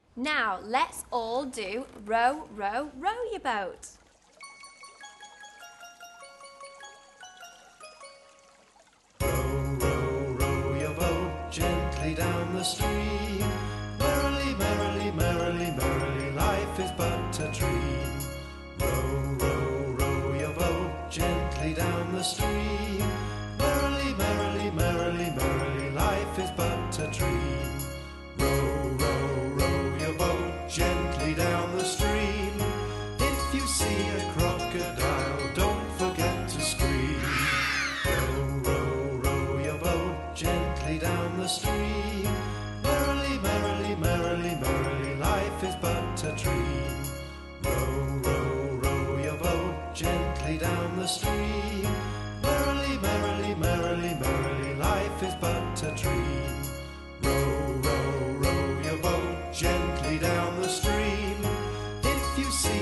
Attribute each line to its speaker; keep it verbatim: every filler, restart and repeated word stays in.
Speaker 1: Now let's all do row, row, row your boat.
Speaker 2: Row, row, row your boat gently down the stream. Merrily, merrily, merrily, merrily, life is but a dream. Row, row, row your boat gently down the stream. Merrily, merrily, merrily, merrily, life is but a dream. Row, row, row your boat gently down the stream. If you see a crocodile, don't forget to scream. Row, row, row your boat gently down the stream. Merrily, merrily, merrily, merrily, life is but a dream. Row, row, row your boat gently down the stream. Merrily, merrily, merrily, merrily, life is but a dream. Row, row, row your boat gently down the stream. If you see